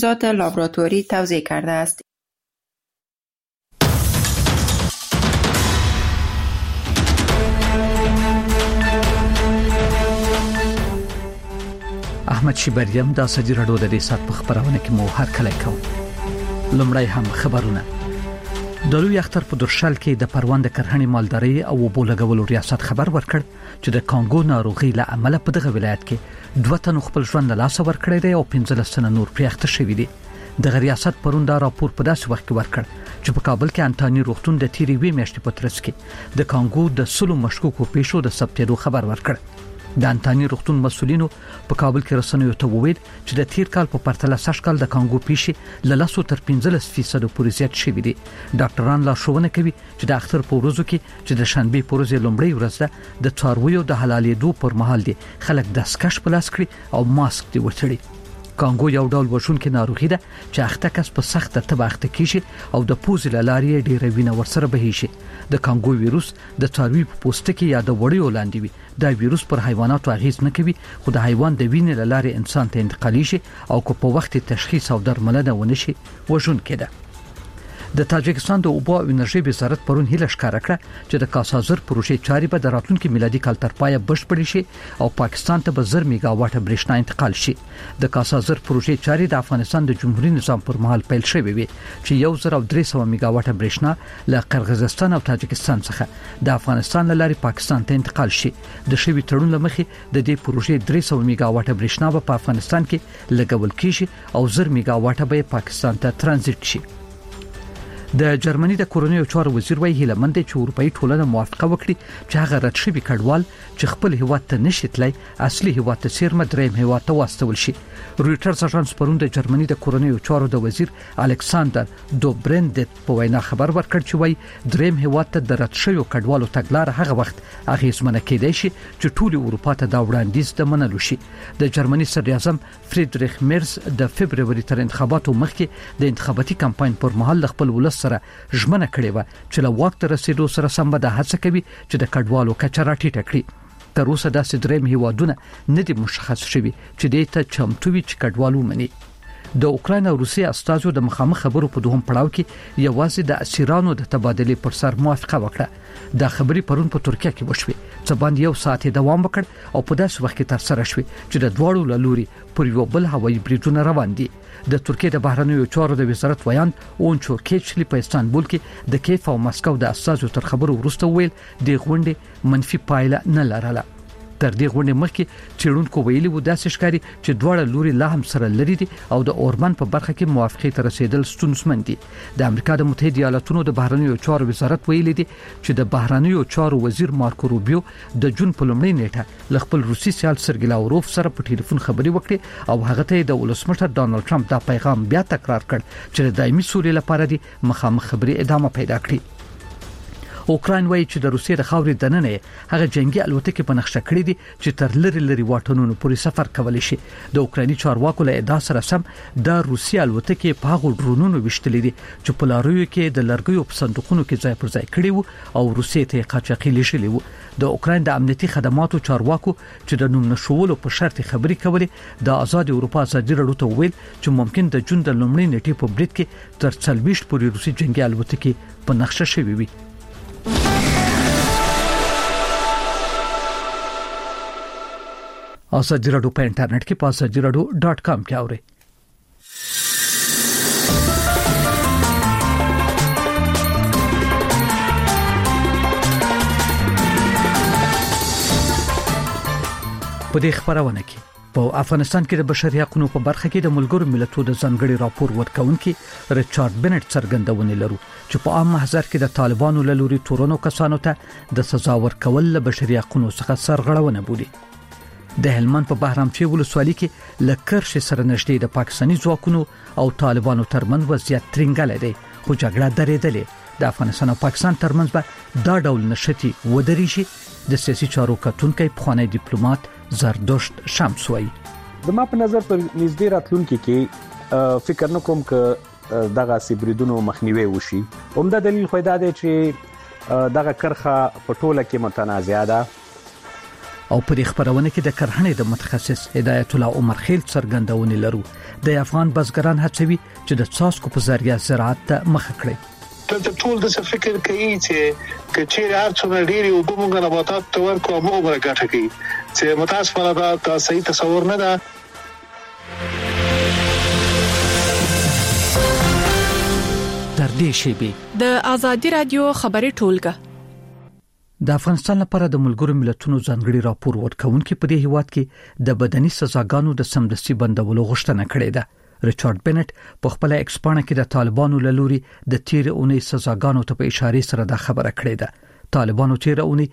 تجهیزات لابراتوری توزیع کرده است. احمد شیبریم د ازادي راډیو د ریاست په خبرونه کې مو هر کله کوم. لومړی هم خبرونه. د لوی اختر په درشل کې د پروان د کرهڼې مالداري او اوبو لګولو ریاست خبر ورکړ چې د کانګو ناروغي له امله په دغه ولایت کې 2 تن خپل ژوند له لاسه ورکړی دی او 15 تن نور پرې اخته شوي دي. د ریاست پرون دا راپور په داسې وخت کې ورکړ چې په کابل کې انټاني روغتون د تیری وی میاشتې په ترڅ کې د کانګو د سلو مشکوکو پیښو د ثبتېدو خبر ورکړ. د انټاني روغتون مسولینو په کابل کې رسنیو ته وویل چې د تیر کال په پرتله سږ کال د کانګو پیښې له 10 تر 15% پورې زیات شوې دي. ډاکټران لارښوونه کوي چې د اختر په ورځو کې چې د شنبه په ورځ لومړی ورځ ده د څارویو د حلالېدو پر مهال دي خلک دستکش په لاس کړي او ماسک دی وتړي. کانګو یو ډول وژونکې ناروغي ده چې اخته کس په سخت تبه اخته کیږي او د پوزې له لارې ډېره وینه ورسره بهیږي. د کانګو ویروس د څاروي په پوستکي یا د وړیو لاندې وي. دا ویروس پر حیواناتو اغیز نه کوي خو د حیوان د وینې له لارې انسان ته انتقالېږي او کو په وخت تشخیص او درملنه ونشي وژونکې ده. د تاجکستان د اوبو او انرژي وزارت پرون هیله ښکاره کړه چې د کاسازر پروژې چارې به د راتلونکي میلادي کال تر پایه بشپړې شي او پاکستان ته به 1000 میگا واټ برېښنا انتقال شي. د کاسازر پروژې چارې د افغانستان د جمهوریت نظام پر مهال پیل شوې وي چې 1300 میگا واټ برېښنا له قرغیزستان او تاجکستان څخه د افغانستان لاري پاکستان ته انتقال شي. د شوی تړون لمخې د دې پروژې 300 میگا واټ برېښنا په افغانستان کې لګول کیږي او 1000 میگا واټ به پاکستان ته ترانزیت شي. د جرمني د کورونیو چارو وزیر وایي هیله مند چې اروپאי ټولنه موافقه وکړي چې هغه رد شوی کډوال چې خپل هیواد ته نشي تلای اصلي هیواد ته سیرمه دریم هیواد ته واستول شي. رويټرز اژانس پرون د جرمني د کورونیو چارو د وزیر الکساندر دوبرندت په وینا خبر ورکړ چې وایي دریم هیواد ته د رد شوی کډوالو تګلار هغه وخت اغیزمنه کېدای شي چې ټول اروپا ته دا وړاندیز د منلو شي. د جرمني صدر اعظم فریدریخ میرز د فبرवरी تر انتخاباتو مخکې د انتخاباتي کمپاین پر مهال خپل ولس سره ژمنه کړې و چې له وخت رسیدو سره سم به د هڅه کوي چې د کډوالو کچه راټیټه کړي. تر اوسه داسې دریم هیوادونه نه دي مشخص شوي چې دې ته چمتو وي چې کډوالو مني. د اوکراین او روسیې استازو د مخامخ خبرو په دوهم پړاو کې یوازې د اسیرانو د تبادلې پر سر موافقه وکړه. دا خبري پرون په ترکیه کې وشوه چې باندې یو ساعت دوام وکړ او په داسې وخت کې تر سره شوه چې د دواړو لوري پر یو بل هوایي بریډونه روان دي. د ترکیه د بهرنیو چارو د وزارت ویان اونچو کېچلی په استانبول کې د کیف او مسکو د استازو تر خبرو وروسته ویل د غونډې منفي پایله نه لرله. تر دې غونډې مخکې چېرونکو ویلي و داسې ښکاري چې دواړه لوري لا هم سره لري دي او د اورمن په برخه کې موافقه ته رسیدل ستونزمن دي. د امریکا د متحده ایالاتونو د بهرنیو چارو وزارت ویلي دي چې د بهرنیو چارو وزیر مارکو روبیو د جون په لومړۍ نیټه ل خپل روسي سیال سرګی لاوروف سره په ټلیفون خبري وکړي او هغه ته د ولسمشر ډانلډ ټرمپ دا پیغام بیا تکرار کړ چې د دایمي سولې لپاره دي مخامخ خبري ادامه پیدا کړي. اوکراین وایي چې د روسیې د خاورې دننه هغه جنگي الوتکې په نقشه کړې دي چې تر لری واټونونو پورې سفر کولی شي. د اوکرایني چارواکو له ادعا سره سم د روسیې الوتکې په هغو ډرونونو وشتلې دي چې په لارویو کې د لرګیو په صندوقونو کې ځای پر ځای کړي وو او روسیې ته قاچاقي لېږلي وو. د اوکراین د امنیتي خدماتو چارواکو چې د نوم نشولو په شرط خبري کولې د آزاد اروپا ازادي راډیو ته ویل چې ممکن د جون د لومړۍ نیټې په بریټ کې تر 40 پورې روسي جنگي الوتکې په نقشه شوي وي. ازادي راډیو په انټرنیټ کې په azadiradio.com کې اورئ. په دې خبرونه کې په افغانستان کې د بشري حقوقو په برخه کې د ملګرو ملتونو د ځانګړي راپور ورکونکي ریچارډ بنټ څرګندونه لري چې په عام محضر کې د طالبانو له لوري تورونو کسانو ته د سزا ورکول له بشري حقوقو څخه سرغړونه بولي. د هلمند په بهرامچی ولسوالۍ کې لکرش سره نږدې د پاکستاني ځواکونو او طالبانو ترمنځ وضعیت ترنګل دی خو جګړه درېدلې. د افغانستان او پاکستان ترمنځ به دا ډول نشتی ودرېږي. د سیاسي چارو کتونکي پخوانی ډیپلوماټ زردشت شمس وایي زما په نظر پر نږدې راتلونکي کې فکر نکوم ک دغه سیبریدونو مخنیوي وشي. همدا دلیل خو دا دی چې دغه کرخه په ټوله کې متنازعه ده. او په دې خبرونه کې د کرهڼې د متخصص هدایت الله عمر خیل څرګندونې لرو. د افغان بزګران هڅوي چې د څاڅکو په ذریعہ زراعت ته مخه کړي. ته ټول د څه فکر کوي چې کچېر هر څومره ډېری وګمږه نباتات تور کوم او برګټه کوي چې متاسفانه دا صحیح تصور نه ده. تر دې شی د آزادي رادیو خبري ټولګه د افغانستان لپاره د ملګرو ملتونو ځانګړي راپور ورکونکي په دې هیواد کې د بدني سزاګانو د سمدستي بندولو غوښتنه کړې ده. ریچارډ بنټ په خپل ایکس پاڼه کې د طالبانو له لوري د تیر اونۍ سزاګانو ته په اشاره سره دا خبره کړې ده. طالبانو تیر اونۍ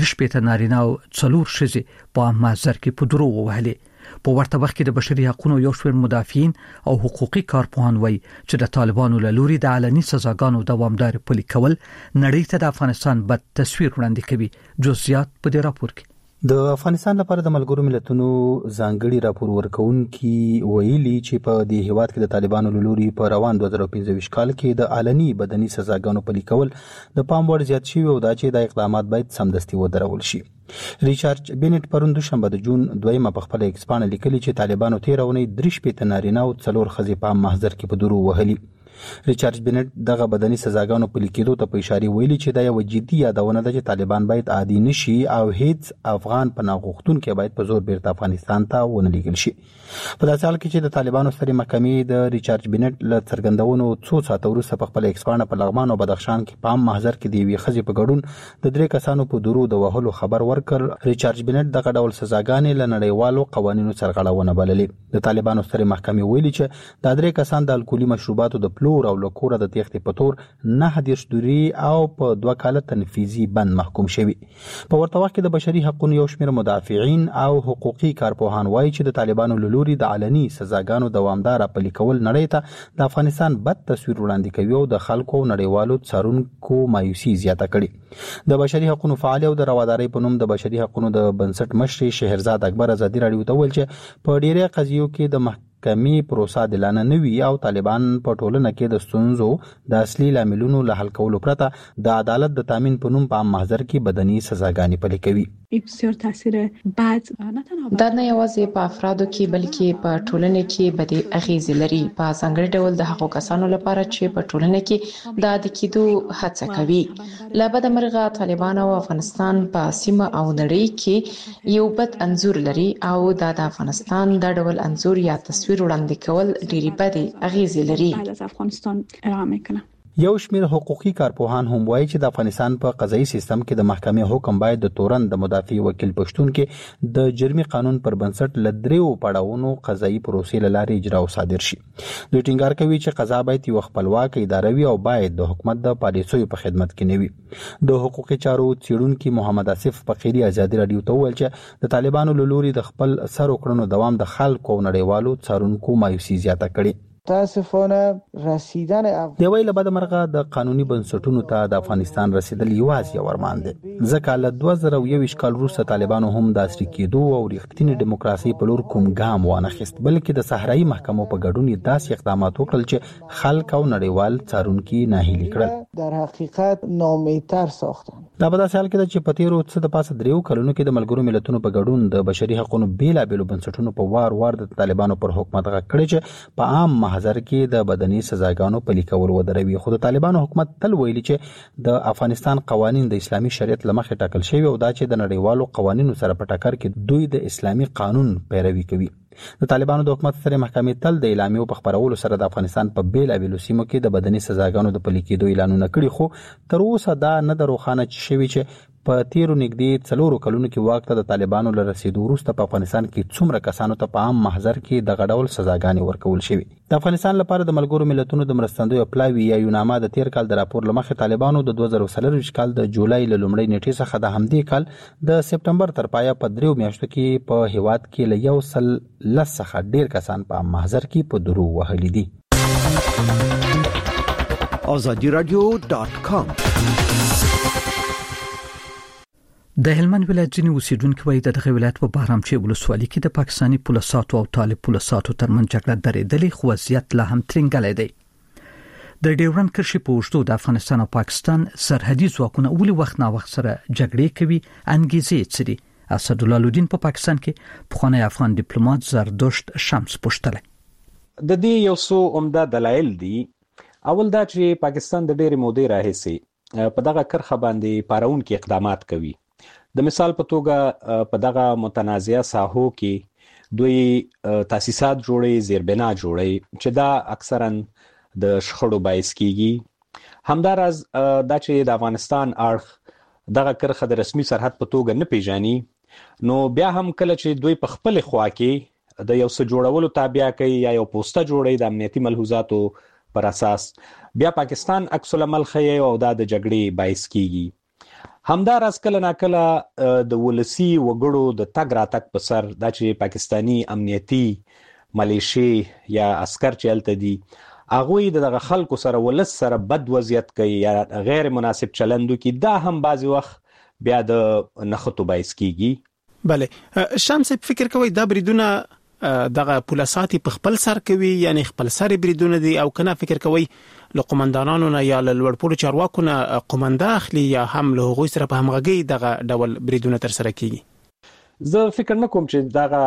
3 نارینه او 4 ښځې په محضر کې په دروغ وهلې. په ورته وخت کې د بشري حقوقو یو شمېر مدافعین او حقوقي کارپوهان وایي چې د طالبانو له لوري د علني سزاګانو دوامدار پلي کول نړۍ ته د افغانستان بد تصویر وړاندې کوي. جزئیات په دې راپور کې. د افغانستان لپاره د ملګرو ملتونو ځانګړي راپور ورکونکي ویلي چې په دې هیواد کې د طالبانو له لوري په روان 2015 کال کې د علني بدني سزاګانو پلي کول د پام وړ زیات شوی او دا چې د اقدامات باید سمدستي ودرول شي. ریچارډ بنټ پرون دوشنبه د جون 2 په خپل ایکس پاڼه لیکلي چې طالبانو تیر اونۍ 3 نارینه او 4 ښځې په محضر کې په دروغ وهلي. ریچارډ بنټ دغه بدني سزاګانو پلي کېدو ته په اشاره ویلي چې دا یو جدي یادونه ده چې طالبان باید عادي نشي او هیڅ افغان پناه غوښتونکي باید په زور بیرته افغانستان ته ونه لیږل شي. په داسې حال کې چې د طالبانو سترې محکمې د ریچارډ بنټ له څرګندونو څو ساعته وروسته په خپل ایکس پاڼه په لغمان او بدخشان کې په عام محضر کې د یوې ښځې په ګډون د 3 کسانو په درو د وهلو خبر ورکړ. ریچارډ بنټ دغه ډول سزاګانې له نړیوالو قوانینو سرغړونه بللې. د طالبانو سترې محکمې ویلي چې دا 3 کسان د الکولي مشروباتو د پلور او لکوره د تېښتې په تور 9 دوري او په 2 کاله تنفيذي بند محکوم شوی. په ورته وخت کې د بشري حقوقو یو شمېر مدافعین او حقوقي کارپوهان وایي چې د طالبانو له لوري د علني سزاګانو دوامدار پلي کول نړۍ ته د افغانستان بد تصویر وړاندې کوي او د خلکو نړیوالو څارونکو مایوسي زیاته کړي. د بشري حقوقو فعال او د روادارۍ په نوم د بشري حقوقو د بنسټ مشر شهرزاد اکبر آزادي رادیو ته ویل چې په ډیره قضیو کې د کمی پروسه دلانه نوي او طالبان په ټولنه کې د ستونزو د اصلي لاملونو له حل کولو پرته د عدالت د تامین په نوم په محضر کې بدني سزاګانې پلي کوي. بسیار تاثیر بد دا نه یوازې په افرادو کې بلکې په ټولنه کې بدې اغیزې لري. په څنګه ډول د حقوقو کسانو لپاره چې په ټولنه کې د عادي کېدو هڅه کوي. له بده مرغه طالبان او افغانستان په سیمه او نړۍ کې یو بد انځور لري او د افغانستان د ډول انځور یا تصویر وړاندې کول ډېری بدې اغیزې لري. از افغانستان ارائه میکنه. یو شمېر حقوقي کارپوهان هم وایي چې د افغانستان په قضایي سیستم کې د محکمې حکم باید د تورن د مدافع وکیل پښتون کې د جرمي قانون پر بنسټ ل 3 پړاوونو قضایي پروسې لارې اجرا او صادر شي. دوی ټینګار کوي چې قضا باید یو خپلواک اداره وي او باید د حکومت د پالیسیو په خدمت کې نه وي. د حقوقي چارو څېړونکي محمد اسف فقيري آزادي رادیو ته ویل چې د طالبانو له لوري د خپل سر وکړنو دوام د خلکو او نړیوالو څارونکو مایوسي زیاته کړي. متاسفانه رسیدن د ویل بعد مرغه د قانوني بنسټونو ته د افغانستان رسیدل یوازې یو ارمان دی. ځکه له 2021 کال وروسته طالبانو هم د عصري کېدو او رښتینې دیموکراسي په لور کوم ګام وانخیست، بلکې د صحرایي محکمو په ګډون داسې اقدامات وکړل چې خلک او نړیوال څارونکي ناهیلي کړل. در حقیقت ناامیدتر ساختن. دا په داسې حال کې چې په تیرو څه د پاسه 3 کلونو کې د ملګرو ملتونو په ګډون د بشري حقوقو بیلابېلو بنسټونو په وار د طالبانو پر حکومت غږ کړی چې په عام محضر کې د بدني سزاګانو پلي کول ودروي. خو د طالبانو حکومت تل ویلي چې د افغانستان قوانين د اسلامي شریعت لمخې ټاکل شوی او دا چې د نړیوالو قوانینو سره په ټکر کې دوی د اسلامي قانون پیروي کوي. د طالبانو د حکومت سره محکمې تل د اعلامیو په خبرولو سره د افغانستان په بیلابېلو سیمو کې د بدني سزاګانو د پلي کېدو اعلانونه کړي، خو تر اوسه دا نه دروخانه شوی چې په تیرو نږدې 4 کلونو کې واک ته د طالبانو له رسیدو وروسته په افغانستان کې څومره کسانو ته په عام محضر کې د غډول سزاګانې ورکول شوی. د افغانستان لپاره د ملګرو ملتونو د مرستندوی پلاوی یا یونامه د تیر کال د راپور لمخې طالبانو د 2023 کال د جولای له لومړۍ نیټې څخه د همدې کال د سپټمبر تر پایه په 3 میاشتو کې په هیواد کې له 110 څخه ډیر کسان په عام محضر کې په درو وهلي دي. azadiradio.com د هلمند ولایت ځینې اوسیدونکو وایي دغه ولایت په بهرامچی ولسوالۍ کې د پاکستاني پولیسو او طالب پولیسو ترمنځ جګړه درېدلې، خو وضعیت لا هم ترنګلی دی. د ډیورند کرښې په اوږدو د افغانستان او پاکستان سرحدي ځواکونه ولې وخت نا وخت سره جګړې کوي؟ انګیزې څه دي؟ اسدالله الدین په پاکستان کې پخوانی افغان ډیپلوماټ زردشت شمس پوښتنه. د دې یو څو عمده دلایل دي. اول دا چې پاکستان د ډېرې مودې راهیسې په دغه کرخه باندې پارونکي اقدامات کوي. د مثال په توګه په دغه متنازعه ساحو کې دوی تاسیسات جوړي، زیربنا جوړي چې دا اکثرا د شخړو باعث کیږي. همدارز دا چې د افغانستان اړخ دغه کرخه د رسمي سرحد په توګه نه پیژني، نو بیا هم کله چې دوی په خپل خوا کې د یو څه جوړولو تابع کوي یا یو پوسټه جوړي د امنیتي ملحوظاتو پر اساس، بیا پاکستان عکس العمل ښيي او دا د جګړې باعث کیږي. همدارس کله ناکله د ولسی وګړو د تګ راتګ په سر دا چې پاکستانی امنیتي ملیشي یا عسكر چلته دي، هغه دغه خلکو سره ولس سره بد وضعیت کوي یا غیر مناسب چلندو کی، دا هم بعضی وخت بیا د نخښتو باعث کیږي. بله شمس، فکر کوي دا بریدونه دغه پولیساتي په خپل سر کوي، یعنی خپل سر بریدونه دي، او کنه فکر کوي له قومندانانو نه یا له لوړپوړو چارواکو نه قومنده اخلي یا هم له هغوی سره په همغږي دغه ډول بریدونه تر سره کیږي؟ زه فکر نه کوم چې دغه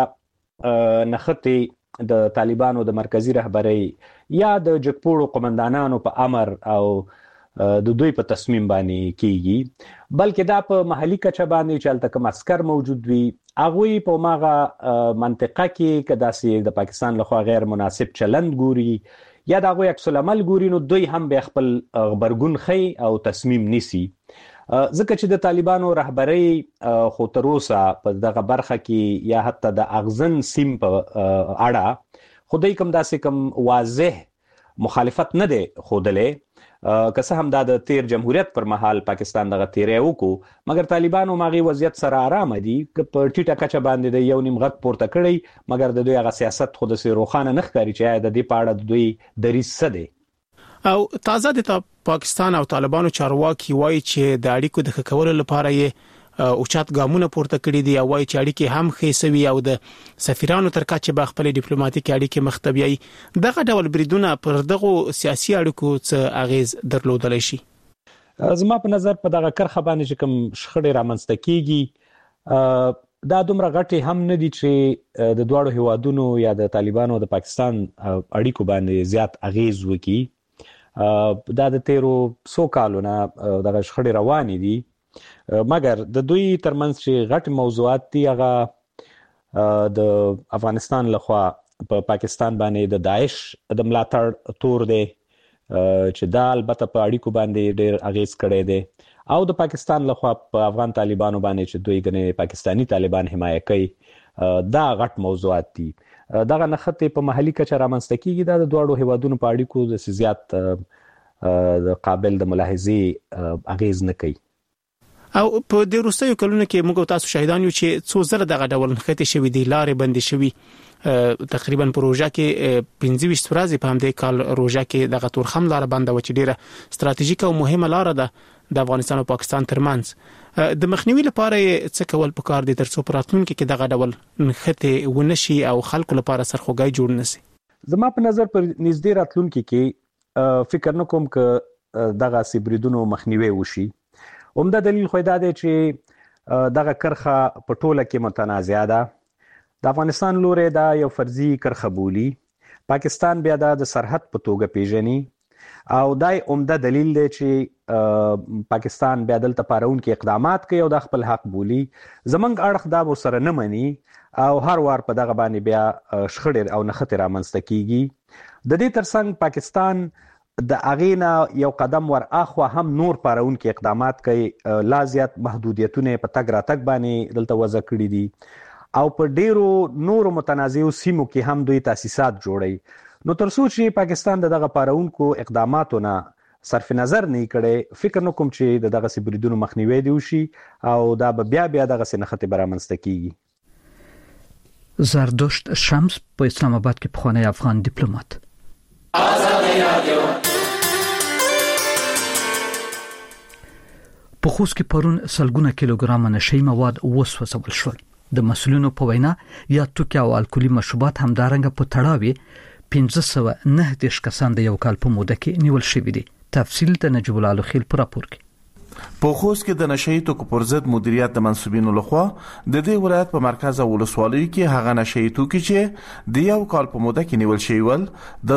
نخښتې د طالبانو د مرکزی رهبری یا د جګپوړو قومندانانو په امر او د دوی په تصمیم باندې کیږي، بلکې دا په محلي کچه باندې چې الته کوم عسكر موجود وي، هغه په ماغه منطقه کې کداسې د پاکستان لخوا غیر مناسب چلند ګوري یا دا غوي عکس العمل ګوري، نو دوی هم به خپل خبرګون خي او تصمیم نیسي. ځکه چې د طالبانو رهبری خو تر اوسه په دغه برخه کې یا حتی د اغزن سیم په اړه خدای کوم داسې کوم واضح مخالفت نه دی خودلې، که څه هم د تیر جمهوریت پر مهال پاکستان دغه تیرې وکړو، مګر طالبانو ماغي وضعیت سره آرام دي که په ټیټه کچه باندې د یو نیم غټ پورته کړی، مګر د دوی هغه سیاست خود سره روخانه نه ښکاري چې د دې پاړه د دوی دریځ څه دی. او تازه د پاکستان او طالبانو چارواکي وایي چې د اړیکو د ښه کولو لپاره یې اوچت ګامونه پورته کړي دي، او وایي چې اړیکې هم ښې سوي او د سفیرانو تر کچه به خپل ډیپلوماټیک اړیکې مختبیي. دغه ډول بریدونه پر دغه سیاسي اړیکو څه اغیز درلودلی شي؟ زما په نظر په دغه کرخه باندې چې کوم شخړې رامنځته کیږي دا دومره غټي هم نه دي چې د دواړو هیوادونو یا د طالبانو د پاکستان اړیکو باندې زیات اغیز وکړي. دا د تیرو 100 کالونو دغه شخړې روانې دي، مګر د دوی ترمنځ چې غټ موضوعات دي هغه د افغانستان لخوا په پاکستان باندې د داعش د ملاتړ تور دی چې دا البته په اړیکو باندې ډېر اغیز کړی دی، او د پاکستان لخوا په افغان طالبانو باندې چې دوی غني پاکستانی طالبان حمایت کوي، دا غټ موضوعات دي. دغه نخښتې په محلي کچه رامنځته کیږي، دا د دواړو هیوادونو په اړیکو د زیات د قابل د ملاحظې اغیز نه کوي. او په د روسیو کلونو کې موږ تاسو شاهدان یو چې څو زره دغه ډول نخښتې شوي دي، لارې بندې شوي، تقریبا پروژه کې 25 ورځې په همدې کال روژه کې دغه تورخم لار بنده و چې ډیره ستراتیژیک او مهمه لار ده د افغانستان او پاکستان ترمنځ. د مخنیوي لپاره څه کول پکار دي ترڅو په راتلونکي کې دغه ډول نخښتې ونشي او خلکو لپاره سرخوږی جوړ نشي؟ زما په نظر پر نږدې راتلونکي کې فکر نه کوم ک دغه سیبریدونو مخنیوي وشي. عمده دلیل خو دا دی چې دغه کرخه په ټوله کې متنازعه ده. د افغانستان لوري دا یو فرضي کرخه بولی، پاکستان بیا د سرحد په توګه پیژني، او دای عمده دلیل دی چې پاکستان بیا دلته پارونکي اقدامات کوي او د خپل حق بولی. زمنګ اړخ دا ورسره نه مني او هر وار په دغه باندې بیا شخړې او نخښتې رامنځته کیږي. د دې ترڅنګ پاکستان د اغینا یو قدم ور اخوا هم نور پارونکي اقدامات کوي، لا زیات محدودیتونه په تګ راتګ باندې دلته وضع کړی دي، او په ډیرو نورو متنازعو سیمو کې هم دوی تاسیسات جوړي. نو تر څو چې پاکستان دغه پارونکو اقداماتو نه صرف نظر نه کړي، فکر نه کوم چې دغه سیبریدونو مخنیوي دی وشي او دا بیا دغه نخښتې برامنځته کیږي. زردشت شمس په اسلام آباد کې پخوانی افغان ډیپلوماټ. په خوست کې پرون سلګونه کیلوګرام نشئی مواد وسوځول شول. د مسؤلینو په وینا یا توکي او الکولي مشروبات همدارنګه په تړاوي 1509 کسان د یو کال په موده کې نیول شوي دي. تفصیل د نجیب الله خیل پر راپور کې. په خوست کې د نشئی توکو پر ضد مدیریت د منسوبینو لخوا د دې ولایت په مرکز او ولسوالیو کې هغه نشئی توکي چې د یو کال په موده کې نیول شوی ول د